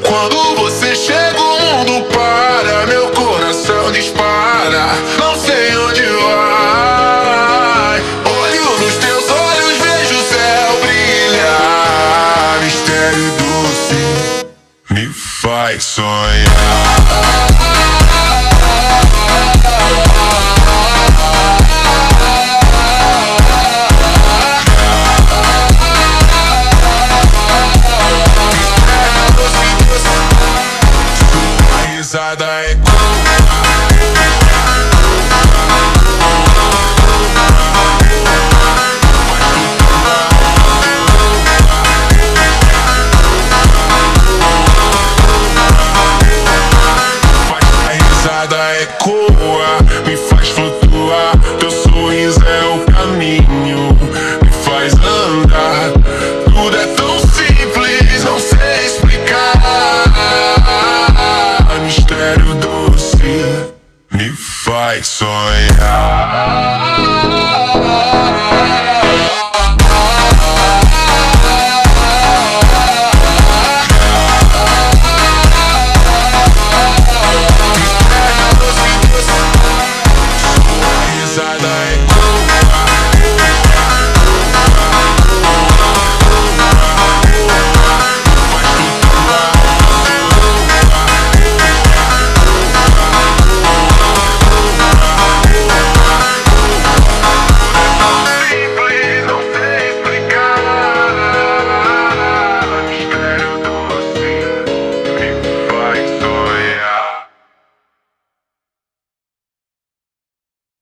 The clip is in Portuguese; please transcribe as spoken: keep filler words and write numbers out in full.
Quando você chega o mundo para, meu coração dispara, não sei onde vai. Olho nos teus olhos, vejo o céu brilhar. Mistério doce me faz sonhar. Risada é ecoa, me faz flutuar. Teu sorriso é o caminho, me faz andar. Tudo é tão simples, não sei explicar. Mistério doce me faz sonhar.